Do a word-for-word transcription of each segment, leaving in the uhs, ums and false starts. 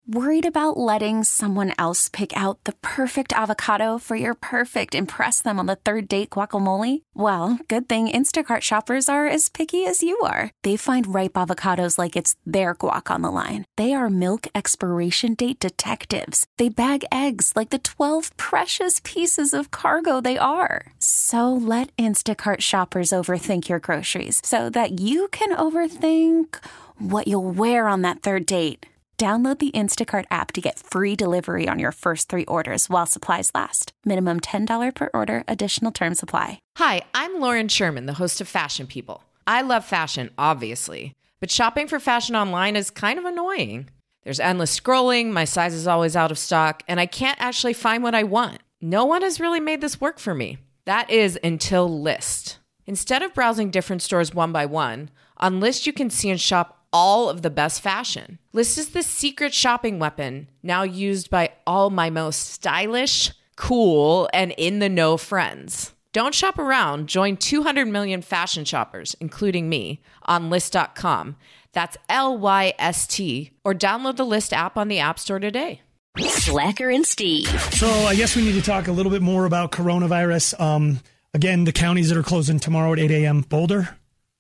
Worried about letting someone else pick out the perfect avocado for your perfect impress them on the third date guacamole? Well, good thing Instacart shoppers are as picky as you are. They find ripe avocados like it's their guac on the line. They are milk expiration date detectives. They bag eggs like the twelve precious pieces of cargo they are. So let Instacart shoppers overthink your groceries so that you can overthink what you'll wear on that third date. Download the Instacart app to get free delivery on your first three orders while supplies last. Minimum ten dollars per order. Additional terms apply. Hi, I'm Lauren Sherman, the host of Fashion People. I love fashion, obviously, but shopping for fashion online is kind of annoying. There's endless scrolling, my size is always out of stock, and I can't actually find what I want. No one has really made this work for me. That is until Lyst. Instead of browsing different stores one by one, on Lyst you can see and shop all of the best fashion. Lyst is the secret shopping weapon now used by all my most stylish, cool, and in-the-know friends. Don't shop around. Join two hundred million fashion shoppers, including me, on Lyst dot com. That's L Y S T. Or download the Lyst app on the App Store today. Slacker and Steve. So I guess we need to talk a little bit more about coronavirus. Um, again, the counties that are closing tomorrow at eight a.m. Boulder.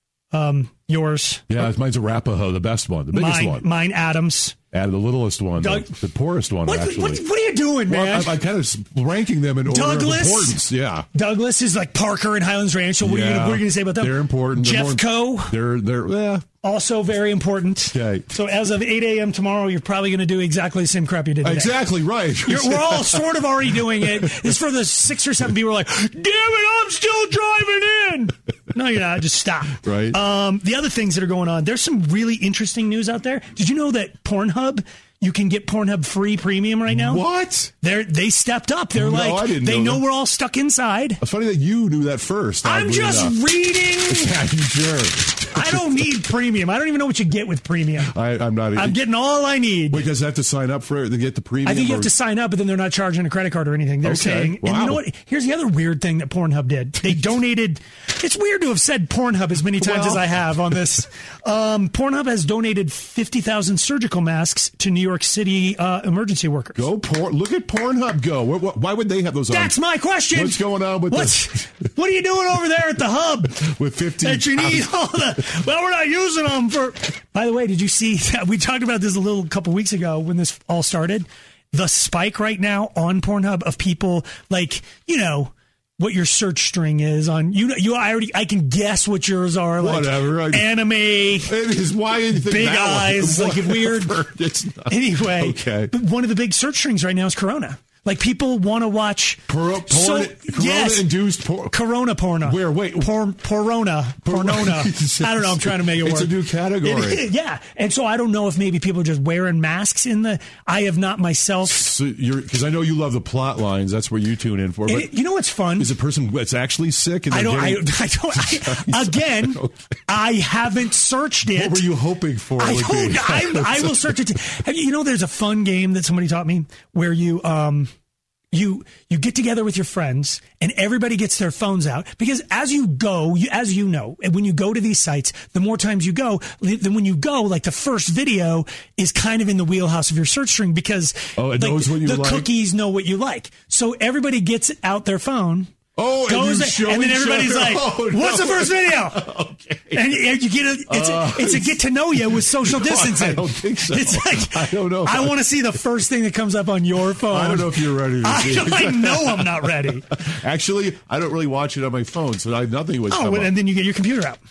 Um, yours. Yeah, mine's Arapahoe, the best one, the biggest mine, one. Mine, Adams. And the littlest one, Doug, the, the poorest one, what, actually. What, what are you doing, man? Well, I, I'm kind of ranking them in order Douglas, of importance. Yeah. Douglas is like Parker and Highlands Ranch. So what, yeah, are you, what are you going to say about them? They're important. They're Jeffco. More, they're, they're, yeah. Also very important. Okay. So as of eight a.m. tomorrow, you're probably going to do exactly the same crap you did today. Exactly right. You're, we're all sort of already doing it. It's for the six or seven people who are like, damn it, I'm still driving in. No, you're not. Just stop. Right. Um, the other things that are going on, there's some really interesting news out there. Did you know that Pornhub, you can get Pornhub free premium right now? What? They're, they stepped up. They're no, like, I didn't they know, know that. we're all stuck inside. It's funny that you knew that first. I'm just enough. reading. Yeah, you sure. I don't need premium. I don't even know what you get with premium. I, I'm not. I'm getting all I need. Wait, does that have to sign up for it to get the premium? I think you or? have to sign up, but then they're not charging a credit card or anything. They're Okay. saying, Wow. and you know what? Here's the other weird thing that Pornhub did. They donated. It's weird to have said Pornhub as many times well. as I have on this. Um, Pornhub has donated fifty thousand surgical masks to New York City uh, emergency workers. Go porn. Look at Pornhub go. What, what, why would they have those? That's on? my question. What's going on with What's, the, what are you doing over there at the hub? with fifty That you need all the. Well, we're not using them for. By the way, did you see? We talked about this a little couple weeks ago when this all started. The spike right now on Pornhub of people like, you know, what your search string is on. You know, you I already I can guess what yours are. Like Whatever. I, anime. It is why you think big that eyes, one? like weird. It's not. Anyway, okay. But one of the big search strings right now is Corona. Like people want to watch Por- porn, so, Corona yes, induced porn. Corona porno. Where? Wait. Por, porona. Pornona. I don't know. I'm trying to make it work. It's a new category. It, yeah. And so I don't know if maybe people are just wearing masks in the. I have not myself. So you're because I know you love the plot lines. That's where you tune in for. But It, you know what's fun? is a person that's actually sick? And I don't. getting, I, I don't. I, again, okay. I haven't searched it. What were you hoping for? I would hope. be? I, I will search it. Have you, you know, there's a fun game that somebody taught me where you um. You you get together with your friends and everybody gets their phones out because as you go, you, as you know, when you go to these sites, the more times you go, then when you go, like the first video is kind of in the wheelhouse of your search string because oh, it like, knows what you the like? cookies know what you like. So everybody gets out their phone. Oh, goes, and, you show and then everybody's other. like, oh, "What's no. the first video?" Okay, and, and you get a it's, uh, a it's a get to know you with social distancing. I don't think so. It's like I don't know. I want to see the first thing that comes up on your phone. I don't know if you're ready to I, see it. I know I'm not ready. Actually, I don't really watch it on my phone, so I, nothing would Oh, come and up. then you get your computer out.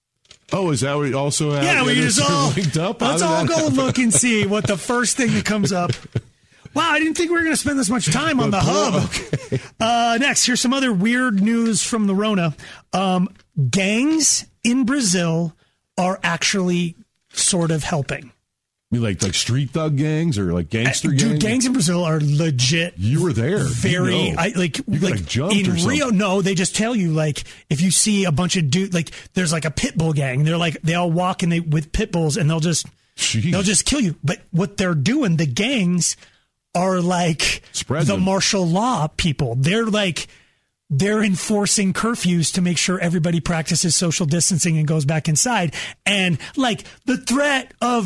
Oh, is that what it also has? Yeah, we just all linked up. let's all go happen? look and see what the first thing that comes up. Wow, I didn't think we were going to spend this much time on the hub. Okay. Uh, next, here's some other weird news from the Rona. Um, gangs in Brazil are actually sort of helping. You mean like like street thug gangs or like gangster Uh, gangs? Dude, gangs in Brazil are legit. You were there. Very, you know. I like, You like, like jumped in or something. Rio. No, they just tell you like if you see a bunch of dude, like there's like a pit bull gang. They're like they all walk and they with pit bulls and they'll just Jeez. they'll just kill you. But what they're doing, the gangs are like Spread the them. martial law people. They're like they're enforcing curfews to make sure everybody practices social distancing and goes back inside. And like the threat of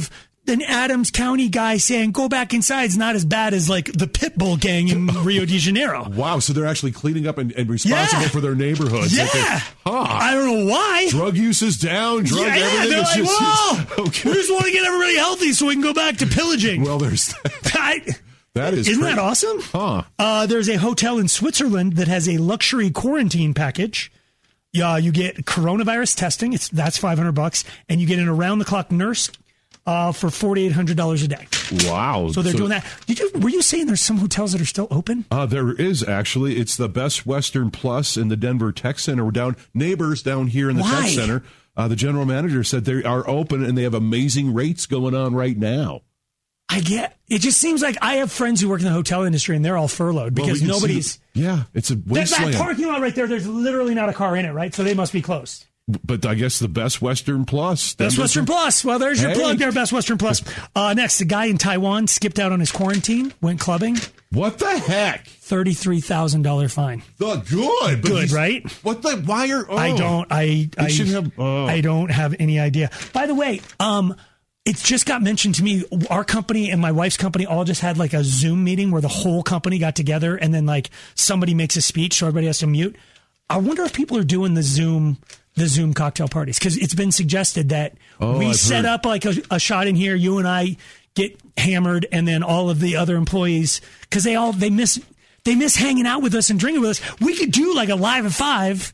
an Adams County guy saying, go back inside is not as bad as like the Pitbull gang in Rio de Janeiro. Wow, so they're actually cleaning up and, and responsible Yeah. for their neighborhoods. Yeah. Like, huh. I don't know why. Drug use is down. Drug yeah, everything they're is like, just, whoa, okay. we just want to get everybody healthy so we can go back to pillaging. Well, there's I, that is Isn't crazy. that awesome? Huh. Uh, there's a hotel in Switzerland that has a luxury quarantine package. Yeah, you get coronavirus testing. It's that's five hundred bucks, and you get an around the clock nurse uh, for forty eight hundred dollars a day. Wow. So they're doing that. Did you? Were you saying there's some hotels that are still open? Uh, there is actually. It's the Best Western Plus in the Denver Tech Center. We're down neighbors down here in the Why? Tech Center. Uh, the general manager said they are open and they have amazing rates going on right now. I get. It just seems like I have friends who work in the hotel industry and they're all furloughed Well, because we can nobody's. see- yeah, it's a That, wasteland. that parking lot right there. There's literally not a car in it, right? So they must be closed. But I guess the Best Western Plus. Best Denver- Western Plus. Well, there's your Hey. plug there, Best Western Plus. Uh, next, a guy in Taiwan skipped out on his quarantine, went clubbing, What the heck? thirty-three thousand dollars fine. The good. but Good, he's- right? What the? Why are? Oh. I don't. I. I, should have- oh. I don't have any idea. By the way, um, it just got mentioned to me. Our company and my wife's company all just had like a Zoom meeting where the whole company got together, and then like somebody makes a speech, so everybody has to mute. I wonder if people are doing the Zoom. The Zoom cocktail parties, because it's been suggested that Oh, we I've set heard. up like a, a shot in here. You and I get hammered, and then all of the other employees, because they all they miss they miss hanging out with us and drinking with us. We could do like a live at five,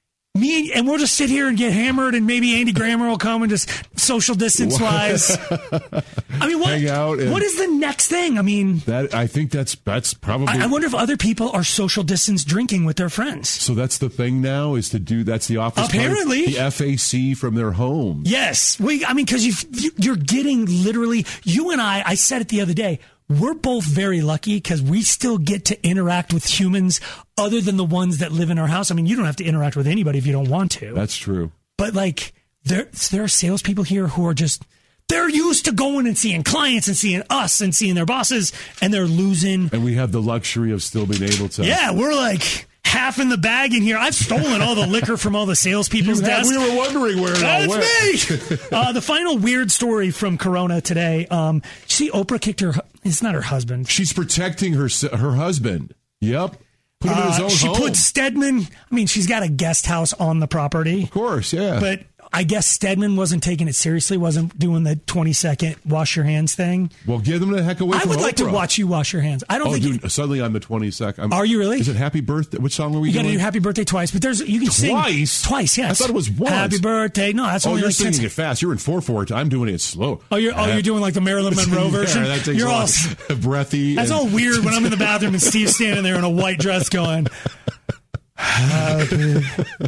me and we'll just sit here and get hammered, and maybe Andy Grammer will come and just social distance wise. I mean, what Hang out and- what is the next thing? I mean, That I think that's that's probably. I, I wonder if other people are social distance drinking with their friends. So that's the thing now is to do. That's the office. party, Apparently. the F A C from their home. Yes. We, I mean, because you, you're getting literally, you and I, I said it the other day, we're both very lucky because we still get to interact with humans other than the ones that live in our house. I mean, you don't have to interact with anybody if you don't want to. That's true. But like, there, there are salespeople here who are just, they're used to going and seeing clients and seeing us and seeing their bosses, and they're losing. And we have the luxury of still being able to. Yeah, we're like half in the bag in here. I've stolen all the liquor from all the salespeople's You have- desks. we were wondering where it all went. That's me. uh, the final weird story from Corona today. Um, you see, Oprah kicked her. It's not her husband. She's protecting her her husband. Yep. Put him in his Uh, own she home. put Stedman. I mean, she's got a guest house on the property, of course, yeah. but I guess Stedman wasn't taking it seriously. Wasn't doing the twenty second wash your hands thing. well, give them the heck away I from would like to Oprah. watch you wash your hands. I don't Oh, think dude! you, Suddenly, I'm the twenty-second. I'm, Are you really? Is it Happy Birthday? Which song are we you got to doing? do Happy Birthday twice. But there's you can sing Twice? twice. Yes, I thought it was once. Happy Birthday. No, that's Oh, only you're like ten singing it fast. You're in four four. I'm doing it slow. Oh, you're oh, Uh, you're doing like the Marilyn Monroe version. Yeah, that takes you're a all. lot. breathy. That's and- all weird when I'm in the bathroom and Steve's standing there in a white dress going, Happy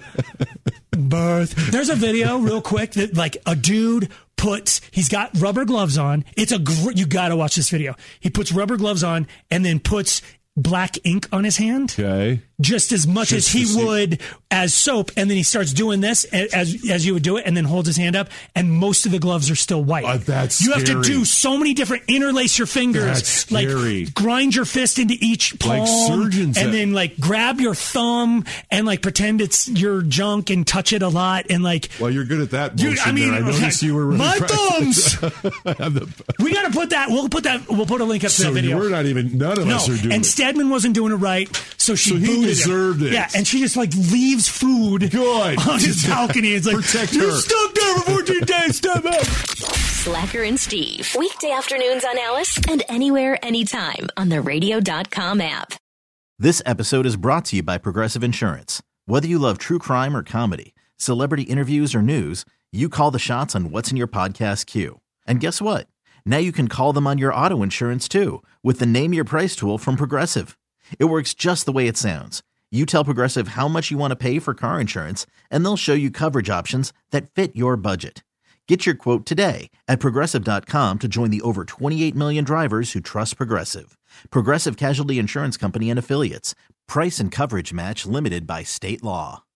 birth. There's a video real quick that like a dude puts, he's got rubber gloves on. It's a, gr- you got to watch this video. He puts rubber gloves on and then puts black ink on his hand. Okay. Just as much Just as he to see- would as soap, and then he starts doing this a- as as you would do it, and then holds his hand up, and most of the gloves are still white. Uh, that's you have to scary. do so many different interlace your fingers, That's scary. like grind your fist into each palm, Like surgeons and that- then like grab your thumb and like pretend it's your junk and touch it a lot, and like Well, you're good at that. Dude, motion I mean, there. I noticed you were really my practicing. thumbs. We got to put that. We'll put that. We'll put a link up to So that video. we're not even. None of No, us are doing and it. Stedman wasn't doing it right, so she So he booted deserved him. it. Yeah, and she just like leaves food Good. on his balcony. It's like, Protect you're her. stuck there for fourteen days, step up. Slacker and Steve. Weekday afternoons on Alice and anywhere, anytime on the radio dot com app. This episode is brought to you by Progressive Insurance. Whether you love true crime or comedy, celebrity interviews or news, you call the shots on what's in your podcast queue. And guess what? Now you can call them on your auto insurance too with the Name Your Price tool from Progressive. It works just the way it sounds. You tell Progressive how much you want to pay for car insurance, and they'll show you coverage options that fit your budget. Get your quote today at Progressive dot com to join the over twenty-eight million drivers who trust Progressive. Progressive Casualty Insurance Company and Affiliates. Price and coverage match limited by state law.